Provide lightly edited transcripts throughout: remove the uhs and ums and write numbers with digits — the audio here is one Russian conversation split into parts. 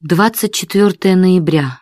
24 ноября.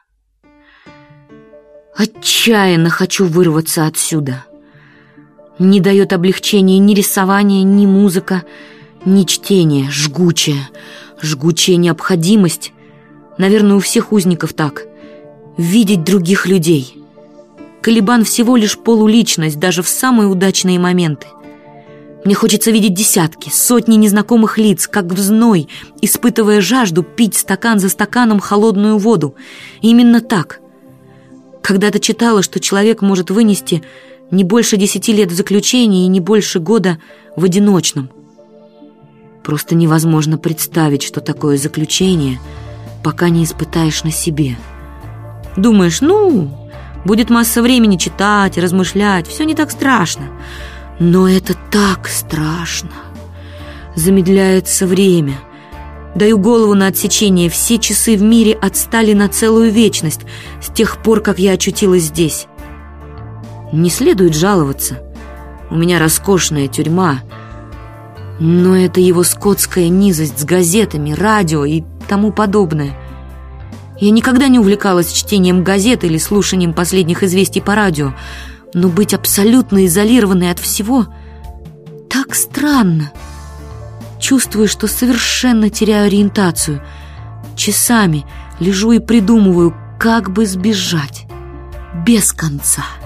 Отчаянно хочу вырваться отсюда. Не дает облегчения ни рисование, ни музыка, ни чтение. Жгучая необходимость. Наверное, у всех узников так. Видеть других людей. Калибан всего лишь полуличность, даже в самые удачные моменты. Мне хочется видеть десятки, сотни незнакомых лиц, как в зной, испытывая жажду, пить стакан за стаканом холодную воду. И именно так. Когда-то читала, что человек может вынести не больше 10 лет в заключении и не больше года в одиночном. Просто невозможно представить, что такое заключение, пока не испытаешь на себе. Думаешь, будет масса времени читать, размышлять, все не так страшно. Но это так страшно. Замедляется время. Даю голову на отсечение. Все часы в мире отстали на целую вечность с тех пор, как я очутилась здесь. Не следует жаловаться. У меня роскошная тюрьма. Но это его скотская низость с газетами, радио и тому подобное. Я никогда не увлекалась чтением газет или слушанием последних известий по радио. Но быть абсолютно изолированной от всего так странно. Чувствую, что совершенно теряю ориентацию. Часами лежу и придумываю, как бы сбежать без конца.